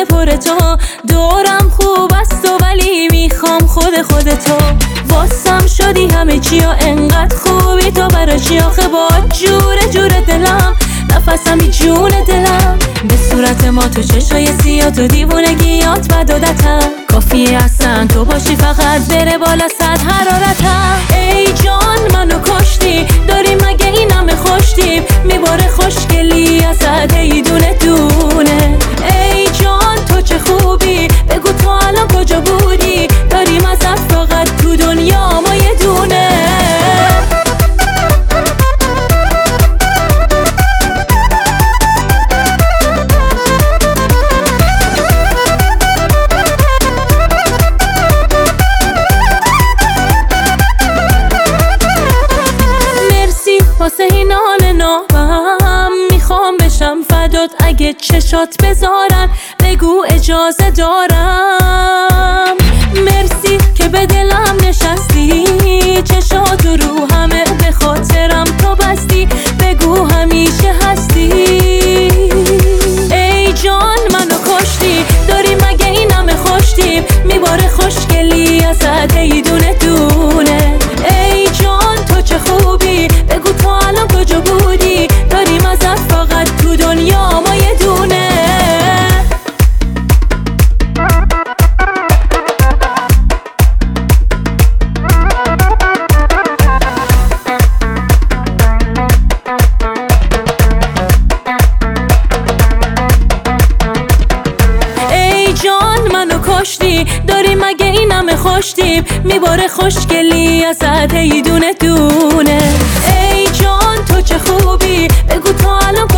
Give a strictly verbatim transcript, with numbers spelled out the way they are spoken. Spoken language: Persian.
دل پر تو، دورم خوب است و ولی میخوام خود خودتو. واسم شدی همه چی و انقدر خوبی تو، برای چی آخه با جوره جوره دلم، نفسم بی جون دلم. به صورت ما تو چشای سیاه، تو دیوونگیات بد عادتم، کافیه اصلا تو باشی فقط بره بالا صد حرارتم. ای جان منو کشتی، داری مگه این همه خوشتیم، میباره خوشگلی ازت ای دونه دونه. ای جان تو چه خوبی، بگو تو الان کجا بودی، داریم ازت فقط تو دنیا ما یه دونه. واسه این حال نامم میخوام بشم فدات، اگه چشات بذارن بگو اجازه دارم. مرسی که به دلم نشستی، چشات رو همه به خاطرم تو بستی، بگو همیشه هستی. ای جان منو کشتی، داری مگه این همه خوشتیم، میباره خوشگلی ازت ای دونه دونه. ای جان تو چه خوبی، بگو تو الان کجا بودی، داریم ازت فقط تو دنیا ما یه دونه. ای جان منو کشتی، داری مگه این همه خوشتیم، میباره خوشگلی ازت ای دونه دونه. ای جان تو چه خوبی، بگو تو الان